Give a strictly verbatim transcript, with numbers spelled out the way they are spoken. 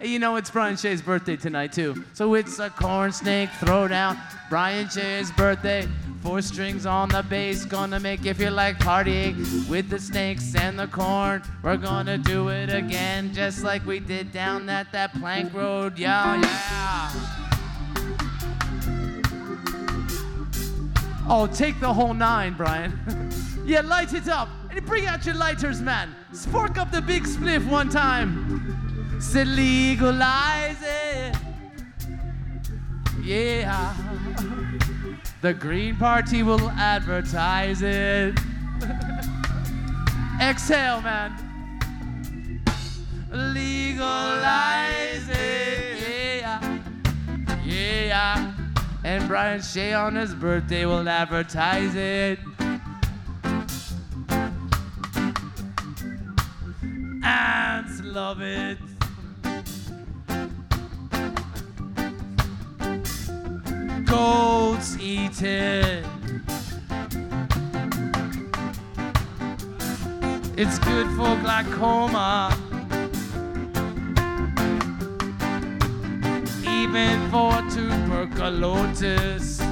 Hey, you know, it's Brian Shea's birthday tonight, too. So it's a corn snake throwdown. Brian Shea's birthday. Four strings on the bass. Gonna make you feel like partying with the snakes and the corn. We're gonna do it again, just like we did down at that plank road. Yeah, yeah. Oh, take the whole nine, Brian. Yeah, light it up. And bring out your lighters, man. Spark up the big spliff one time. Said legalize it. Yeah. The Green Party will advertise it. Exhale, man. Legalize it. Yeah. Yeah. And Brian Shea on his birthday will advertise it. Ants love it. Goats eat it. It's good for glaucoma, even for tuberculosis.